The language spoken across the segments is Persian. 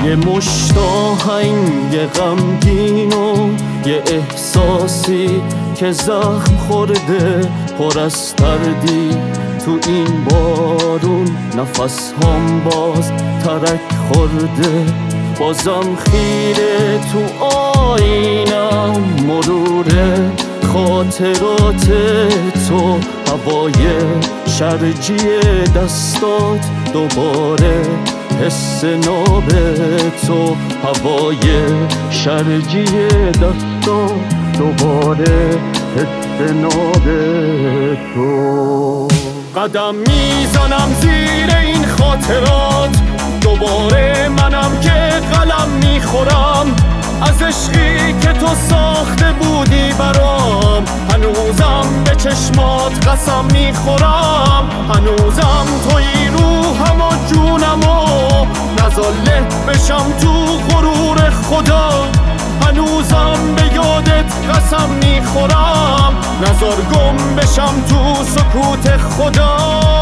یه مشت آهنگ غمگین و یه احساسی که زخم خورده پر از تردی. تو این بارون نفس هم باز ترک خورده، بازم خیره تو آینم مرور خاطرات تو. هوای شرجی دستات دوباره حس ناب تو، هوای شرجی دستات دوباره حس ناب تو. قدم میزنم زیر این خاطرات، دوباره منم که قلم میخورم از عشقی که تو ساخته بودی برام. هنوزم به چشمات قسم میخورم، هنوزم توی روحم و جونم و نزاله بشم تو غرور خدا. هنوزم به یادت قسم میخورم، نزار گم بشم تو سکوت خدا.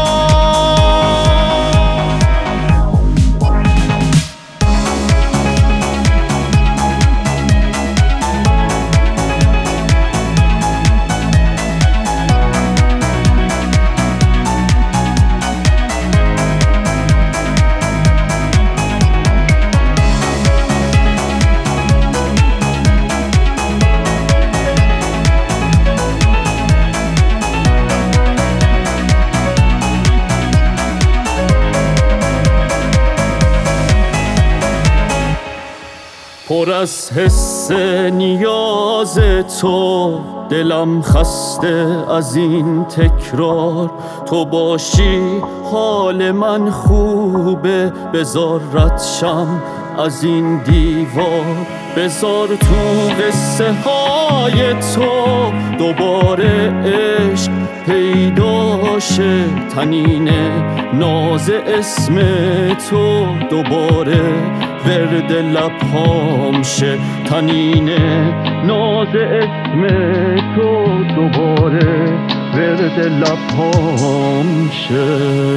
پر از حس نیاز تو، دلم خسته از این تکرار. تو باشی حال من خوبه، بذار رد شم از این دیوار. بذار تو قصه های تو دوباره عشق پیدا شه. طنین ناز اسم تو دوباره ورد لبهام شه. طنین ناز اسم تو دوباره ورد لبهام شه.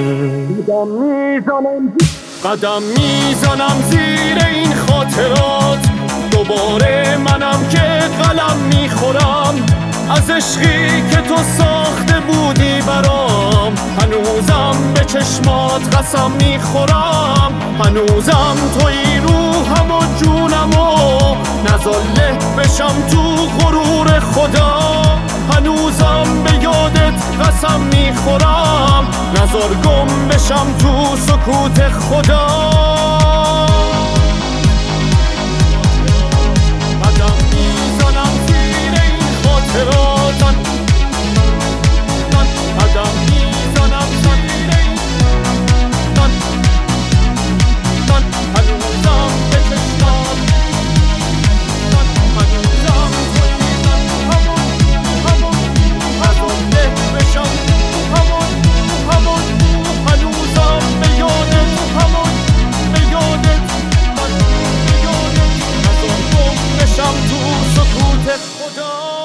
قدم میزنم زیر این خاطرات، دوباره منم که قلم میخورم از عشقی که تو ساخته بودی برام. هنوزم به چشمات قسم میخورم، هنوزم توی روحم و جونم و نزاله بشم تو غرور خدا. هنوزم به یادت قسم میخورم، نزار گم بشم تو سکوت خدا. قدم میزنم زیر این خاطرات، قدم میزنم زیر این هنوزم به چشمات، هنوزم همون نزاله بشم همون هنوزم به یادت به یادت نزار گم بشم تو سکوت خدا.